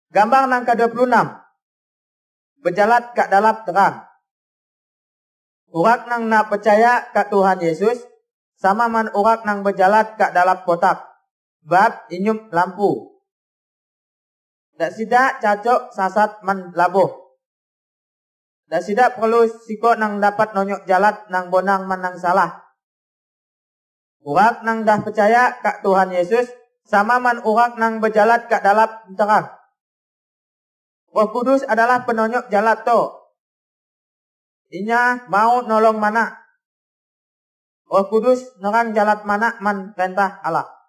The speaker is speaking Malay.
Gambar nang ke-26. Berjalan kat dalam terang. Urak nang nak percaya kat Tuhan Yesus sama man urak nang berjalan kat dalam kotak. Bab inyup lampu. Dak sidak cacok sasat man labuh. Dak sidak perlu sikok nang dapat nonyok jalan nang bonang man nang salah. Urak nang dah percaya kat Tuhan Yesus sama man urak nang berjalan kat dalam terang. Roh Kudus adalah penonyok jalan tu. Inya mau nolong mana? Roh Kudus nerang jalan mana man perintah Allah.